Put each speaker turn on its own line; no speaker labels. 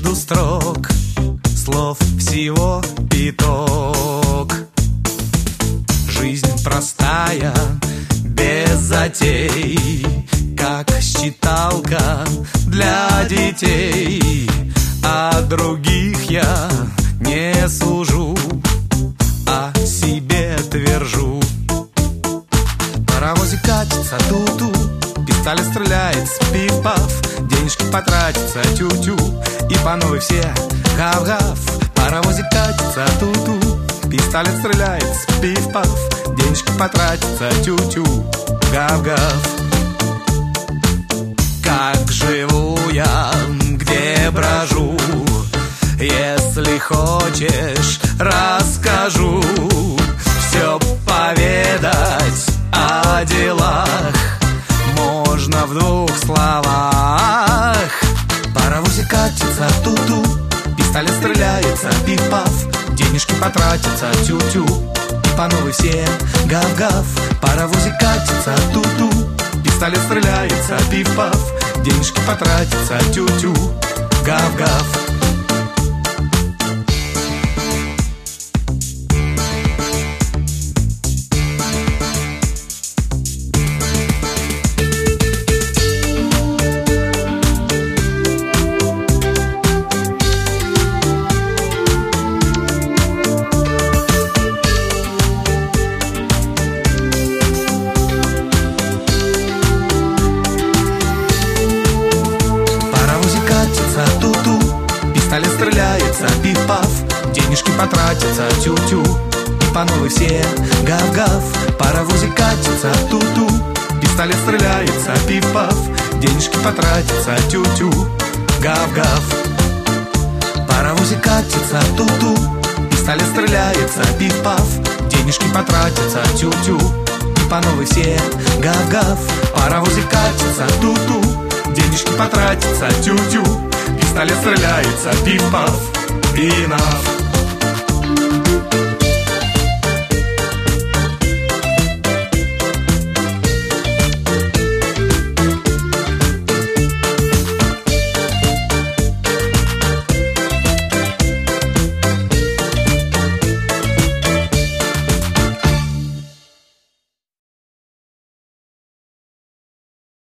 между строк слов всего пяток. Жизнь простая, без затей, как считалка для детей. О других я не сужу, о себе твержу. Паровозик катится, ту-ту, пистолет стреляет, пиф-паф, денежки потратятся, тю-тю, и по новой все гав-гав. Паровозик катится, ту-ту, пистолет стреляет, пиф-паф, денежки потратятся, тю-тю, гав-гав. Как живу я, где брожу, если хочешь, расскажу. Все поведать о делах можно в двух словах. Паровозик катится, ту-ту, пистолет стреляется, пиф-паф, денежки потратятся, тю-тю, и по новой все гав-гав. Паровозик катится, ту-ту, пистолет стреляется, пиф-паф, денежки потратятся, тю-тю, гав-гав. Пистолет стреляется, пиф-паф, денежки потратятся, тю-тю, и по новой все гав-гав. Паровозик катится, ту-ту, пистолет стреляется, пиф-паф, денежки потратятся, тю-тю, гав-гав. Паровозик катится, ту-ту, пистолет стреляется, пиф-паф, денежки потратятся, тю-тю, и по новой все гав-гав. Паровозик катится, ту-ту, денежки потратятся, тю-тю, пистолет стреляется, пиф-паф, enough.